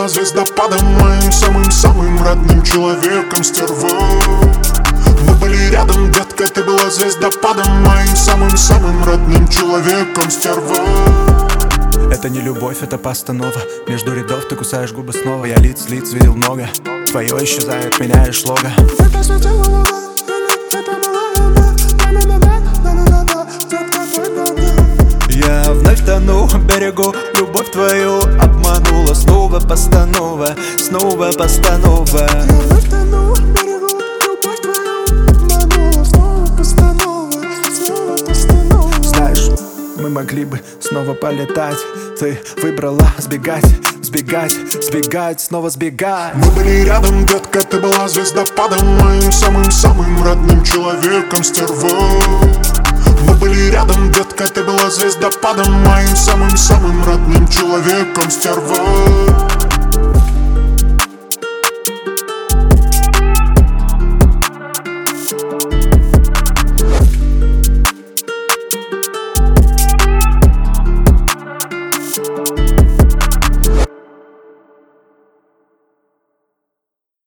была звездопадом, моим самым-самым родным человеком, стерва. Мы были рядом, детка, ты была звездопадом, моим самым-самым родным человеком, стерва. Это не любовь, это постанова. Между рядов ты кусаешь губы снова. Я лиц видел много. Твое исчезает, меняешь лого. Это светила луна, или это была она? Я вновь тону в берегу, любовь твою обманула. Снова постанова, снова постанова. Я вновь тону в берегу, любовь твою обманула. Снова постанова, снова постанова. Знаешь, мы могли бы снова полетать. Ты выбрала сбегать, сбегать, сбегать, снова сбегать. Мы были рядом, детка, ты была звездопадом, моим самым-самым родным человеком, стерва. Мы были рядом, детка, ты была звездопадом, моим самым-самым родным человеком, стерва.